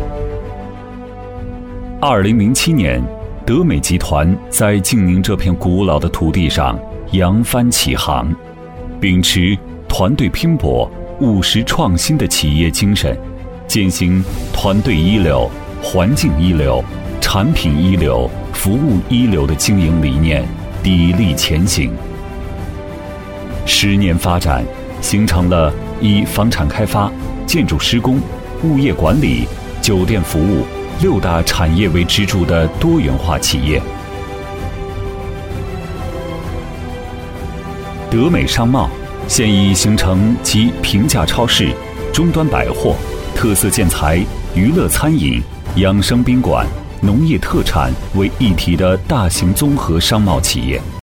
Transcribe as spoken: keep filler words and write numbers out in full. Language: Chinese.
二零零七年，德美集团在晋宁这片古老的土地上扬帆起航，秉持团队拼搏、务实创新的企业精神，践行团队一流、环境一流、产品一流、服务一流的经营理念，砥砺前行。十年发展，形成了以房产开发、建筑施工、物业管理、酒店服务六大产业为支柱的多元化企业。德美商贸现已形成集平价超市、终端百货、特色建材、娱乐餐饮、养生宾馆、农业特产为一体的大型综合商贸企业。